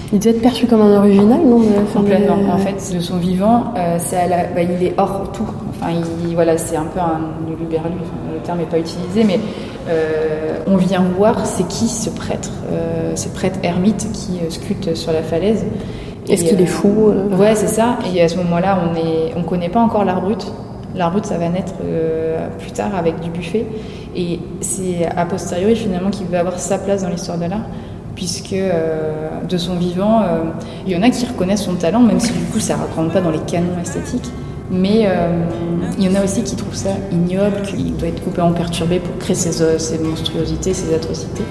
S9: Il devait être perçu comme un original, non?
S10: Complètement. En fait, de son vivant, euh, c'est à la, bah, il est hors tout. Enfin, il, voilà, c'est un peu un huluberlus. Enfin, le terme n'est pas utilisé, mais euh, on vient voir c'est qui ce prêtre, euh, ce prêtre ermite qui euh, sculpte sur la falaise.
S9: Est-ce qu'il
S10: euh,
S9: est fou euh...
S10: Ouais, c'est ça. Et à ce moment-là, on est, on connaît pas encore l'art brut. L'art brut, ça va naître euh, plus tard avec Dubuffet. Et c'est a posteriori finalement qu'il va avoir sa place dans l'histoire de l'art. Puisque euh, de son vivant, euh, il y en a qui reconnaissent son talent, même si du coup ça ne rentre pas dans les canons esthétiques. Mais euh, il y en a aussi qui trouvent ça ignoble, qu'il doit être complètement perturbé pour créer ces, ces monstruosités, ces atrocités.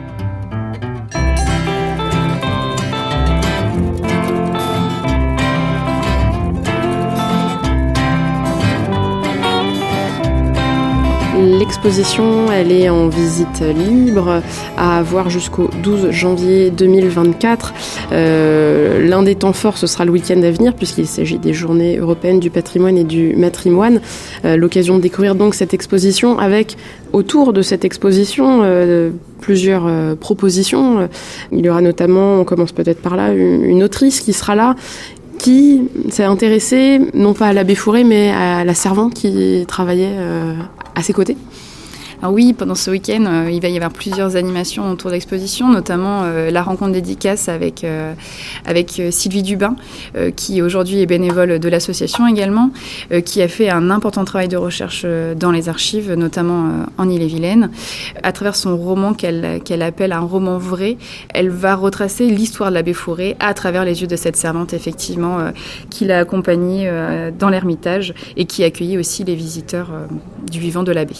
S9: L'exposition, elle est en visite libre à voir jusqu'au douze janvier deux mille vingt-quatre. Euh, l'un des temps forts, ce sera le week-end à venir, puisqu'il s'agit des journées européennes du patrimoine et du matrimoine. Euh, l'occasion de découvrir donc cette exposition avec, autour de cette exposition, euh, plusieurs euh, propositions. Il y aura notamment, on commence peut-être par là, une, une autrice qui sera là, qui s'est intéressée, non pas à l'abbé Fouré, mais à la servante qui travaillait euh, à ses côtés.
S10: Alors oui, pendant ce week-end, euh, il va y avoir plusieurs animations autour de l'exposition, notamment euh, la rencontre dédicace avec, euh, avec euh, Sylvie Dubin, euh, qui aujourd'hui est bénévole de l'association également, euh, qui a fait un important travail de recherche euh, dans les archives, notamment euh, en Ille-et-Vilaine. À travers son roman qu'elle, qu'elle appelle un roman vrai, elle va retracer l'histoire de l'abbé Fouré à travers les yeux de cette servante, effectivement, euh, qui l'a accompagnée euh, dans l'Ermitage et qui accueillait aussi les visiteurs euh, du vivant de l'abbé.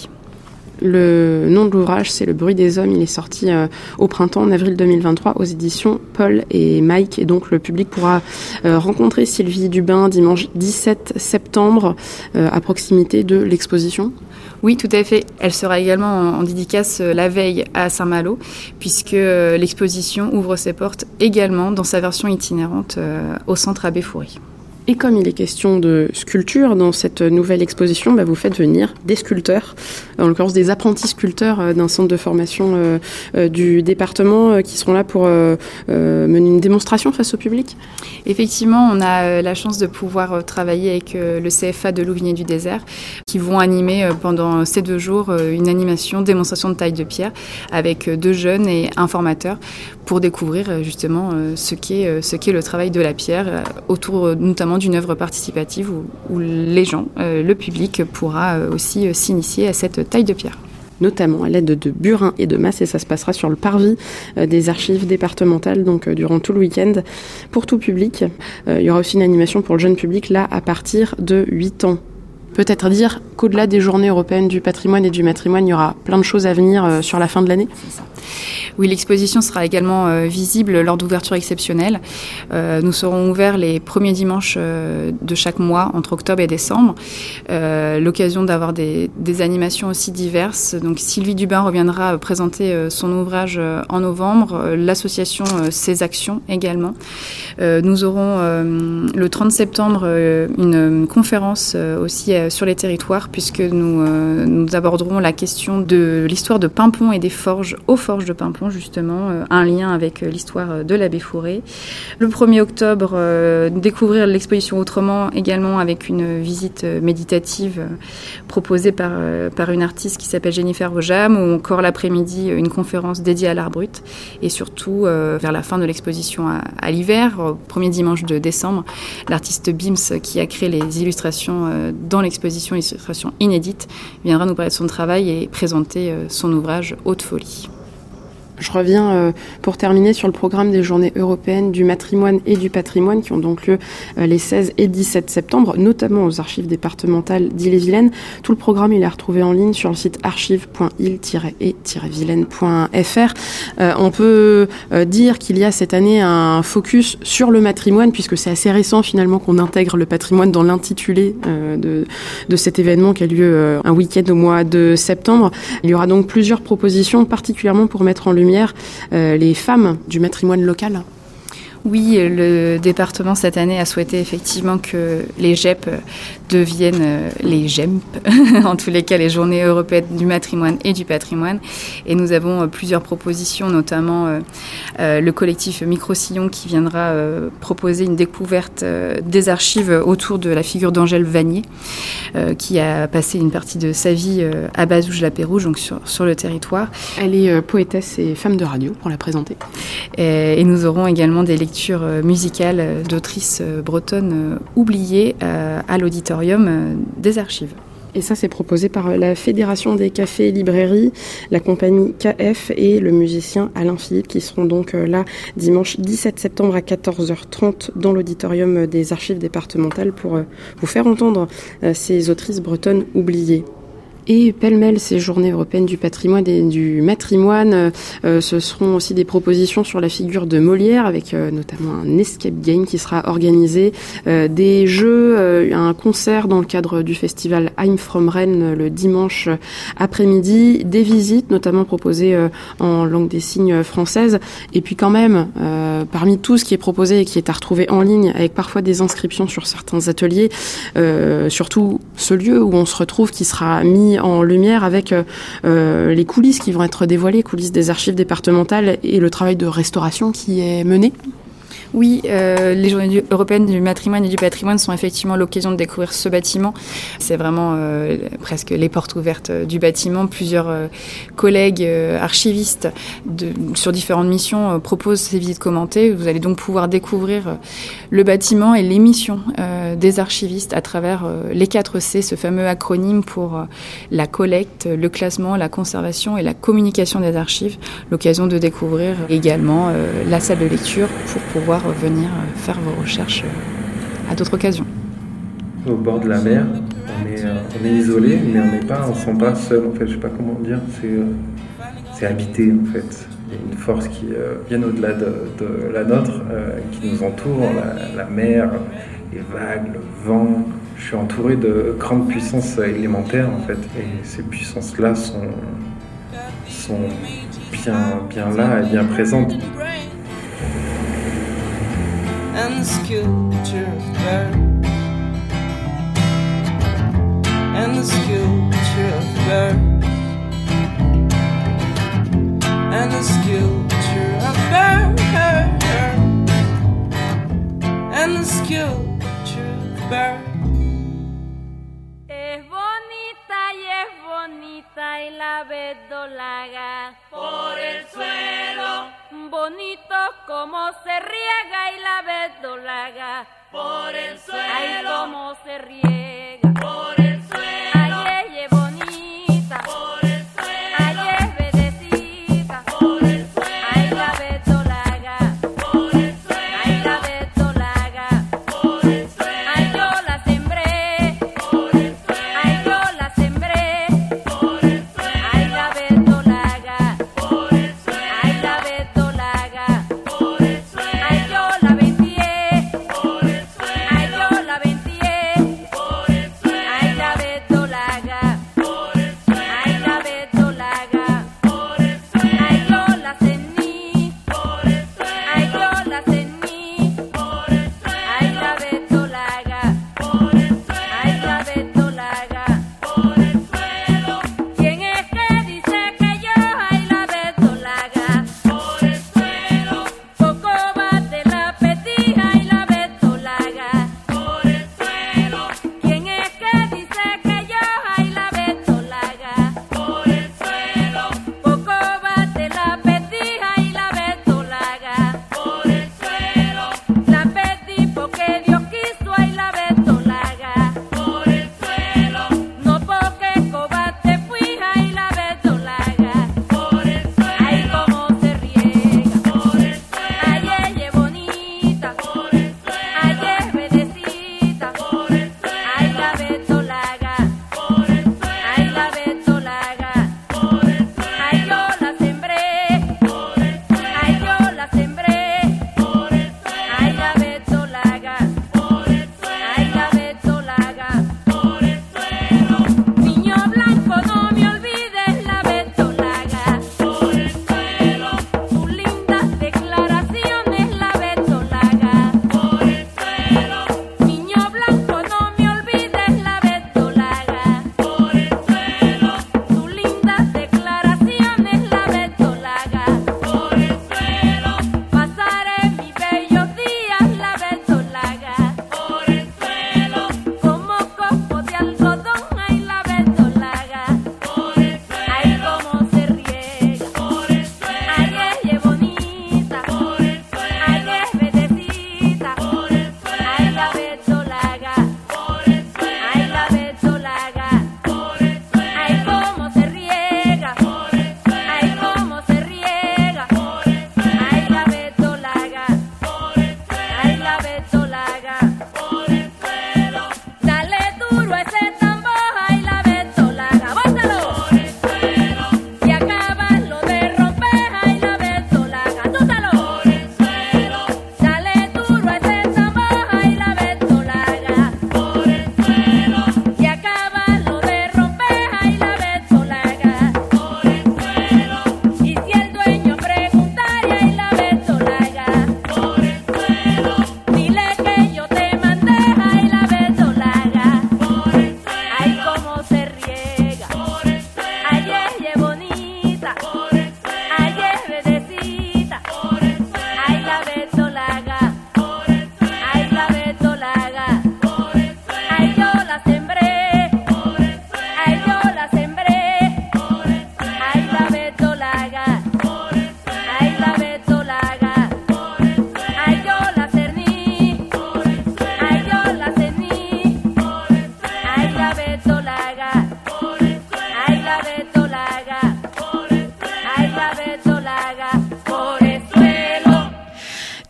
S9: Le nom de l'ouvrage, c'est Le bruit des hommes. Il est sorti euh, au printemps, en avril deux mille vingt-trois, aux éditions Paul et Mike. Et donc, le public pourra euh, rencontrer Sylvie Dubin dimanche dix-sept septembre, euh, à proximité de l'exposition.
S10: Oui, tout à fait. Elle sera également en, en dédicace euh, la veille à Saint-Malo, puisque euh, l'exposition ouvre ses portes également dans sa version itinérante euh, au centre Abbé Fouré.
S9: Et comme il est question de sculpture dans cette nouvelle exposition, bah vous faites venir des sculpteurs, en l'occurrence des apprentis sculpteurs d'un centre de formation euh, euh, du département euh, qui seront là pour euh, euh, mener une démonstration face au public.
S10: Effectivement, on a euh, la chance de pouvoir euh, travailler avec euh, le C F A de Louvigné-du-Désert qui vont animer euh, pendant ces deux jours euh, une animation, démonstration de taille de pierre avec euh, deux jeunes et un formateur pour découvrir euh, justement euh, ce qu'est, euh, ce qu'est le travail de la pierre euh, autour euh, notamment d'une œuvre participative où, où les gens, euh, le public, pourra euh, aussi euh, s'initier à cette taille de pierre.
S9: Notamment à l'aide de burins et de masses, et ça se passera sur le parvis euh, des archives départementales, donc euh, durant tout le week-end, pour tout public. Euh, il y aura aussi une animation pour le jeune public, là, à partir de huit ans. Peut-être dire qu'au-delà des journées européennes du patrimoine et du matrimoine, il y aura plein de choses à venir euh, sur la fin de l'année.
S10: C'est ça. Oui, l'exposition sera également euh, visible lors d'ouvertures exceptionnelles. Euh, nous serons ouverts les premiers dimanches euh, de chaque mois, entre octobre et décembre. Euh, l'occasion d'avoir des, des animations aussi diverses. Donc Sylvie Dubin reviendra présenter euh, son ouvrage euh, en novembre, euh, l'association euh, Ses Actions également. Euh, nous aurons euh, le trente septembre euh, une, une conférence euh, aussi euh, sur les territoires, puisque nous, euh, nous aborderons la question de l'histoire de Pimpon et des forges aux forges de Pimpon, justement, euh, un lien avec euh, l'histoire de l'abbé Fouré. Le premier octobre, euh, découvrir l'exposition autrement, également avec une visite euh, méditative euh, proposée par, euh, par une artiste qui s'appelle Jennifer Ojam, ou encore l'après-midi, une conférence dédiée à l'art brut. Et surtout, euh, vers la fin de l'exposition à, à l'hiver, au premier dimanche de décembre, l'artiste Bims, qui a créé les illustrations euh, dans l'exposition, illustrations inédites, viendra nous parler de son travail et présenter euh, son ouvrage Haute Folie.
S9: Je reviens euh, pour terminer sur le programme des journées européennes du matrimoine et du patrimoine qui ont donc lieu euh, les seize et dix-sept septembre, notamment aux archives départementales d'Ille-et-Vilaine. Tout le programme, il est retrouvé en ligne sur le site archive point ille tiret e tiret vilaine point f r. Euh, on peut euh, dire qu'il y a cette année un focus sur le matrimoine, puisque c'est assez récent finalement qu'on intègre le patrimoine dans l'intitulé euh, de, de cet événement qui a lieu euh, un week-end au mois de septembre. Il y aura donc plusieurs propositions, particulièrement pour mettre en lumière Euh, les femmes du matrimoine local.
S10: Oui, le département cette année a souhaité effectivement que les G E P deviennent les G E M P, en tous les cas les Journées européennes du matrimoine et du patrimoine. Et nous avons plusieurs propositions, notamment euh, euh, le collectif Micro-Sillon qui viendra euh, proposer une découverte euh, des archives autour de la figure d'Angèle Vanier, euh, qui a passé une partie de sa vie euh, à Bazouges-la-Pérouge, donc sur, sur le territoire.
S9: Elle est euh, poétesse et femme de radio, pour la présenter.
S10: Et, et nous aurons également des lectures musicales d'autrices bretonnes oubliées à l'auditorium des archives.
S9: Et ça, c'est proposé par la Fédération des cafés et librairies, la compagnie K F et le musicien Alain Philippe, qui seront donc là dimanche dix-sept septembre à quatorze heures trente dans l'auditorium des archives départementales pour vous faire entendre ces autrices bretonnes oubliées. Et pêle-mêle, ces journées européennes du patrimoine et du matrimoine, euh, ce seront aussi des propositions sur la figure de Molière, avec euh, notamment un escape game qui sera organisé, euh, des jeux, euh, un concert dans le cadre du festival I'm From Rennes le dimanche après-midi, des visites notamment proposées euh, en langue des signes française, et puis quand même, euh, parmi tout ce qui est proposé et qui est à retrouver en ligne, avec parfois des inscriptions sur certains ateliers, euh, surtout ce lieu où on se retrouve qui sera mis en lumière avec euh, les coulisses qui vont être dévoilées, coulisses des archives départementales et le travail de restauration qui est mené.
S10: Oui, euh, les Journées du, européennes du matrimoine et du patrimoine sont effectivement l'occasion de découvrir ce bâtiment. C'est vraiment euh, presque les portes ouvertes du bâtiment. Plusieurs euh, collègues euh, archivistes de, sur différentes missions euh, proposent ces visites commentées. Vous allez donc pouvoir découvrir euh, le bâtiment et les missions euh, des archivistes à travers euh, les quatre C, ce fameux acronyme pour euh, la collecte, le classement, la conservation et la communication des archives. L'occasion de découvrir également euh, la salle de lecture pour pouvoir venir faire vos recherches à d'autres occasions.
S11: Au bord de la mer, on est, euh, on est isolé, mais on n'est pas, on se sent pas seul en fait. Je sais pas comment dire. C'est, euh, c'est habité en fait. Il y a une force qui euh, bien au-delà de, de la nôtre, euh, qui nous entoure, la, la mer, les vagues, le vent. Je suis entouré de grandes puissances élémentaires en fait, et ces puissances-là sont, sont bien, bien là et bien présentes.
S12: And the sculpture of bird, and the sculpture of bird, and the sculpture of bird, and the sculpture of bird.
S13: Es bonita y es bonita y la verdolaga por el suelo. Bonito como se riega y la verdolaga por el suelo. Ay, cómo se riega por el suelo. Ay, ella es bonita por el suelo. Ay, es verdecita por el suelo. Ay, la verdolaga por el suelo. Ay, la verdolaga por el suelo. Ay, yo la sembré por el suelo. Ay, yo la sembré por el suelo. Ay, la verdolaga por el suelo. Ay, la verdolaga por el suelo. Ay, yo la vendí por el suelo. Ay, yo la vendí por el suelo.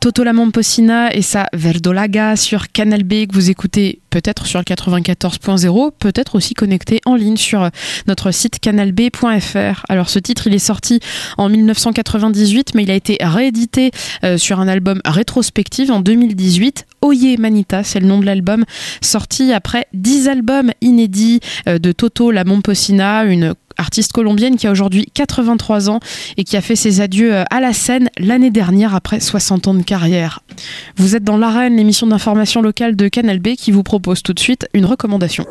S5: Toto La Momposina et sa Verdolaga sur Canal B que vous écoutez peut-être sur le quatre-vingt-quatorze point zéro, peut-être aussi connecté en ligne sur notre site canal b point f r. Alors ce titre, il est sorti en dix-neuf cent quatre-vingt-dix-huit, mais il a été réédité euh, sur un album rétrospective en deux mille dix-huit. Oye Manita, c'est le nom de l'album, sorti après dix albums inédits euh, de Toto La Momposina, une artiste colombienne qui a aujourd'hui quatre-vingt-trois ans et qui a fait ses adieux à la scène l'année dernière après soixante ans de carrière. Vous êtes dans l'Arène, l'émission d'information locale de Canal B qui vous propose tout de suite une recommandation.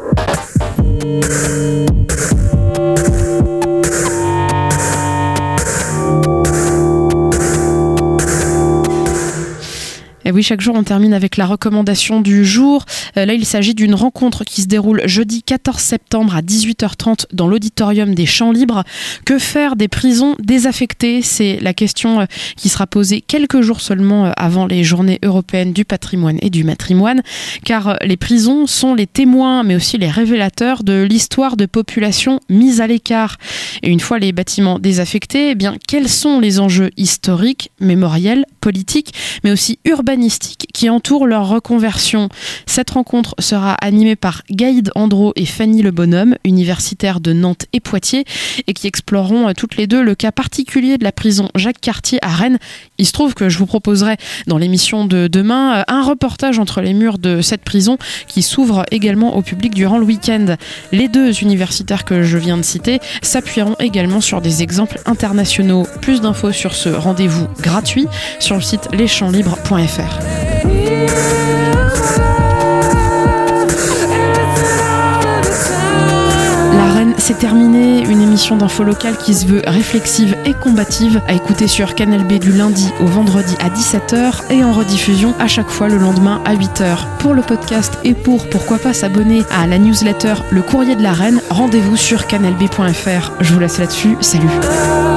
S5: Et oui, chaque jour, on termine avec la recommandation du jour. Euh, là, il s'agit d'une rencontre qui se déroule jeudi quatorze septembre à dix-huit heures trente dans l'auditorium des Champs Libres. Que faire des prisons désaffectées ? C'est la question euh, qui sera posée quelques jours seulement euh, avant les journées européennes du patrimoine et du matrimoine. Car euh, les prisons sont les témoins, mais aussi les révélateurs de l'histoire de populations mises à l'écart. Et une fois les bâtiments désaffectés, eh bien, quels sont les enjeux historiques, mémoriels, politiques, mais aussi urbains qui entourent leur reconversion. Cette rencontre sera animée par Gaïd Andro et Fanny Le Bonhomme, universitaires de Nantes et Poitiers, et qui exploreront toutes les deux le cas particulier de la prison Jacques Cartier à Rennes. Il se trouve que je vous proposerai dans l'émission de demain un reportage entre les murs de cette prison qui s'ouvre également au public durant le week-end. Les deux universitaires que je viens de citer s'appuieront également sur des exemples internationaux. Plus d'infos sur ce rendez-vous gratuit sur le site les champs libres point f r. L'Arène, c'est terminé. Une émission d'info locale qui se veut réflexive et combative, à écouter sur Canal B du lundi au vendredi à dix-sept heures et en rediffusion à chaque fois le lendemain à huit heures. Pour le podcast et pour pourquoi pas s'abonner à la newsletter Le Courrier de l'Arène, rendez-vous sur canal b point f r. Je vous laisse là-dessus. Salut.